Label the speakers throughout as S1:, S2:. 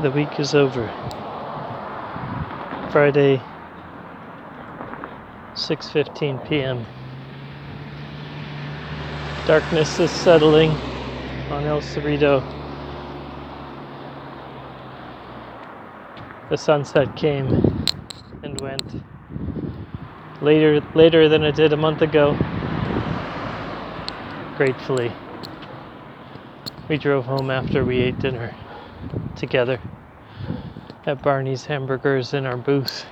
S1: The week is over. Friday, 6:15 p.m. Darkness is settling on El Cerrito. The sunset came and went later than it did a month ago. Gratefully, we drove home after we ate dinner together at Barney's Hamburgers in our booth.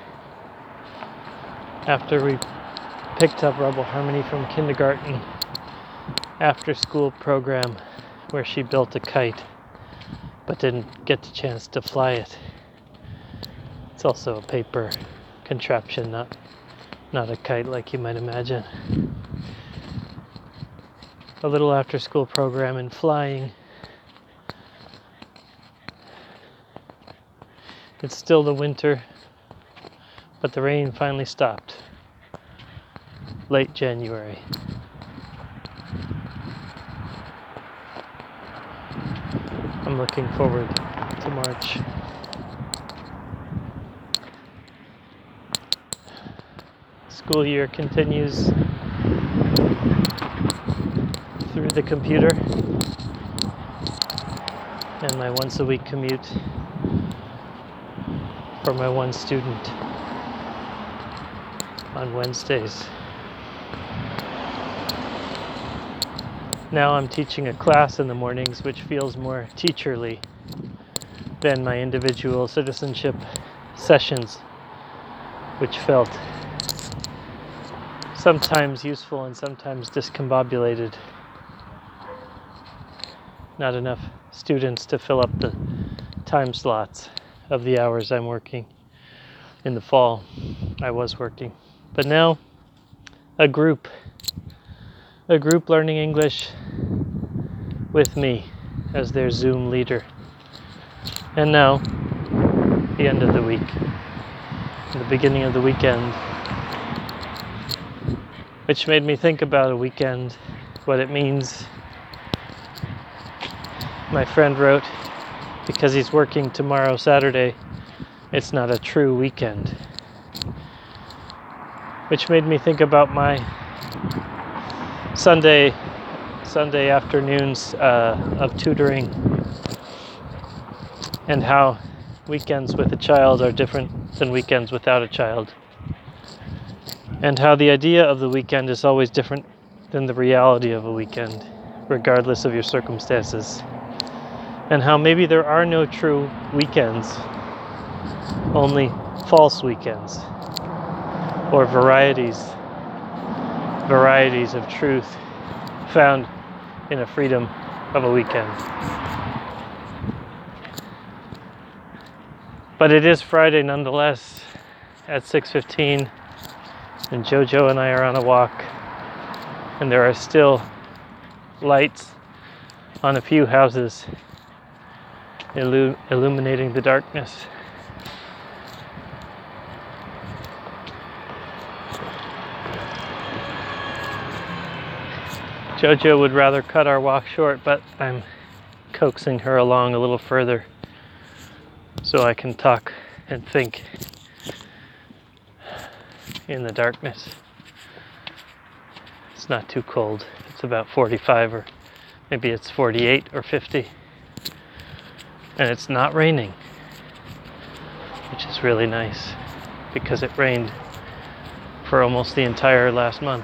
S1: After we picked up Rebel Harmony from kindergarten after school program where she built a kite but didn't get the chance to fly it. It's also a paper contraption, not a kite like you might imagine. A little after school program in flying. It's still the winter, but the rain finally stopped. Late January. I'm looking forward to March. School year continues through the computer and my once a week commute for my one student on Wednesdays. Now I'm teaching a class in the mornings, which feels more teacherly than my individual citizenship sessions, which felt sometimes useful and sometimes discombobulated. Not enough students to fill up the time slots of the hours I'm working. In the fall, I was working. But now, a group learning English with me as their Zoom leader. And now, the end of the week, the beginning of the weekend, which made me think about a weekend, what it means. My friend wrote, because he's working tomorrow, Saturday, it's not a true weekend. Which made me think about my Sunday afternoons of tutoring and how weekends with a child are different than weekends without a child. And how the idea of the weekend is always different than the reality of a weekend, regardless of your circumstances. And how maybe there are no true weekends, only false weekends, or varieties of truth found in a freedom of a weekend. But it is Friday nonetheless at 6:15, and Jojo and I are on a walk, and there are still lights on a few houses illuminating the darkness. Jojo would rather cut our walk short, but I'm coaxing her along a little further so I can talk and think in the darkness. It's not too cold. It's about 45 or maybe it's 48 or 50. And it's not raining, which is really nice because it rained for almost the entire last month.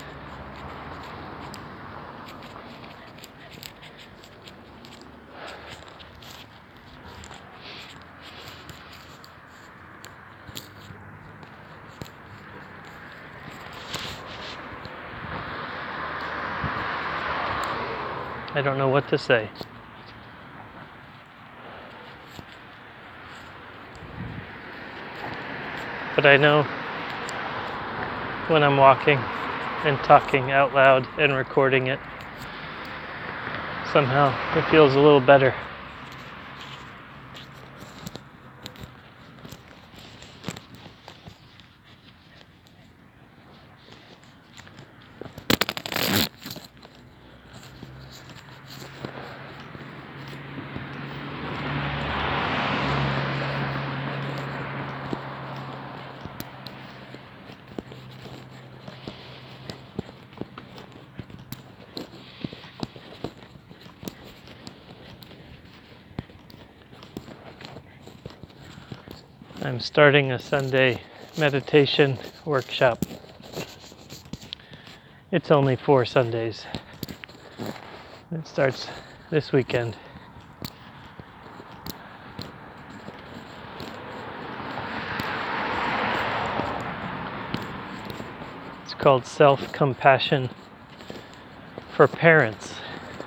S1: I don't know what to say. But I know when I'm walking and talking out loud and recording it, somehow it feels a little better. I'm starting a Sunday meditation workshop. It's only 4 Sundays. It starts this weekend. It's called Self-Compassion for Parents.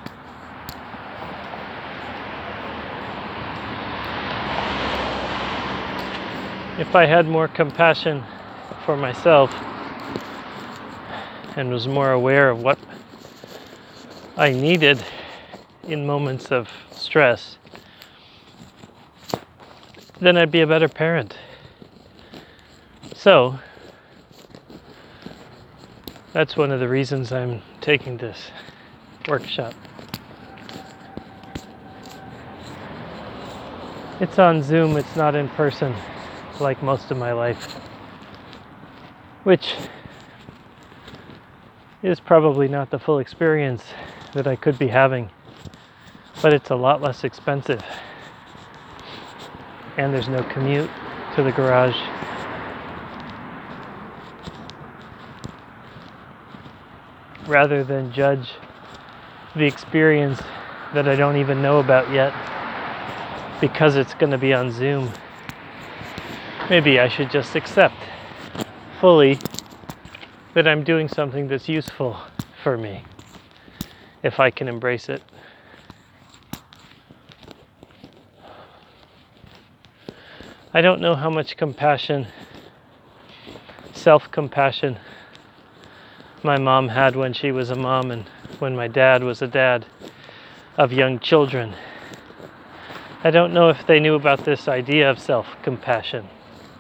S1: If I had more compassion for myself and was more aware of what I needed in moments of stress, then I'd be a better parent. So, that's one of the reasons I'm taking this workshop. It's on Zoom, it's not in person like most of my life, which is probably not the full experience that I could be having, but it's a lot less expensive, and there's no commute to the garage. Rather than judge the experience that I don't even know about yet because it's going to be on Zoom, maybe I should just accept fully that I'm doing something that's useful for me, if I can embrace it. I don't know how much compassion, self-compassion, my mom had when she was a mom and when my dad was a dad of young children. I don't know if they knew about this idea of self-compassion.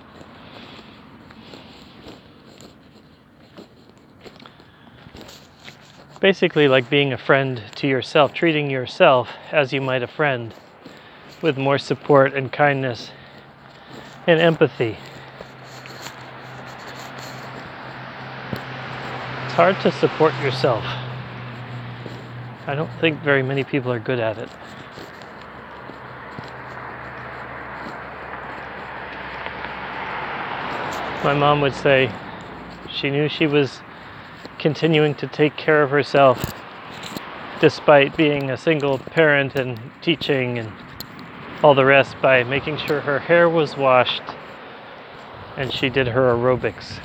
S1: Basically like being a friend to yourself, treating yourself as you might a friend, with more support and kindness and empathy. It's hard to support yourself. I don't think very many people are good at it. My mom would say she knew she was continuing to take care of herself despite being a single parent and teaching and all the rest by making sure her hair was washed and she did her aerobics.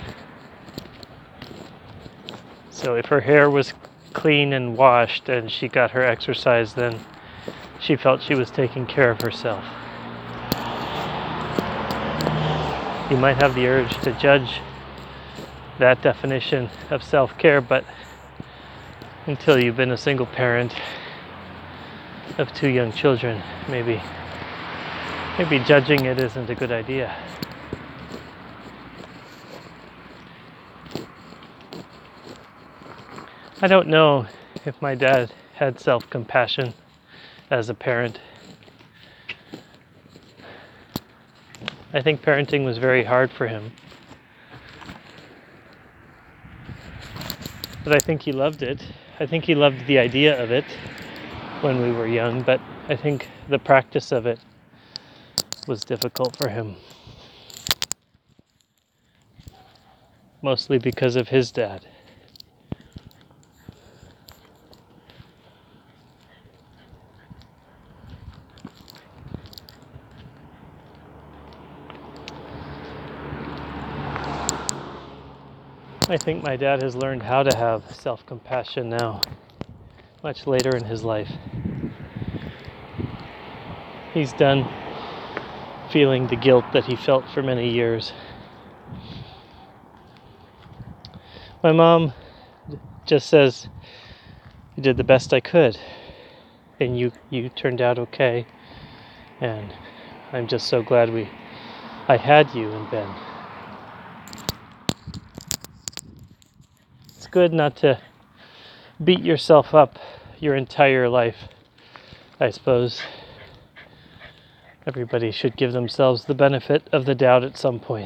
S1: So if her hair was clean and washed and she got her exercise, then she felt she was taking care of herself. You might have the urge to judge that definition of self-care, but until you've been a single parent of 2 young children, maybe judging it isn't a good idea. I don't know if my dad had self-compassion as a parent. I think parenting was very hard for him. But I think he loved it. I think he loved the idea of it when we were young, but I think the practice of it was difficult for him. Mostly because of his dad. I think my dad has learned how to have self-compassion now, much later in his life. He's done feeling the guilt that he felt for many years. My mom just says, "You did the best I could, and you turned out okay, and I'm just so glad I had you and Ben." It's good not to beat yourself up your entire life, I suppose. Everybody should give themselves the benefit of the doubt at some point.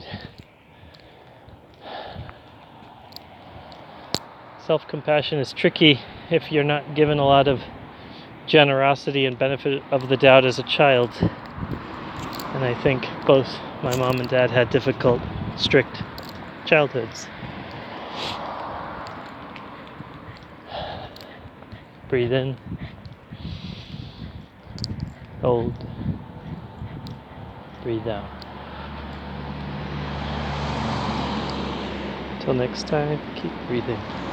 S1: Self-compassion is tricky if you're not given a lot of generosity and benefit of the doubt as a child. And I think both My mom and dad had difficult, strict childhoods. Breathe in. Hold. Breathe out. Till next time, keep breathing.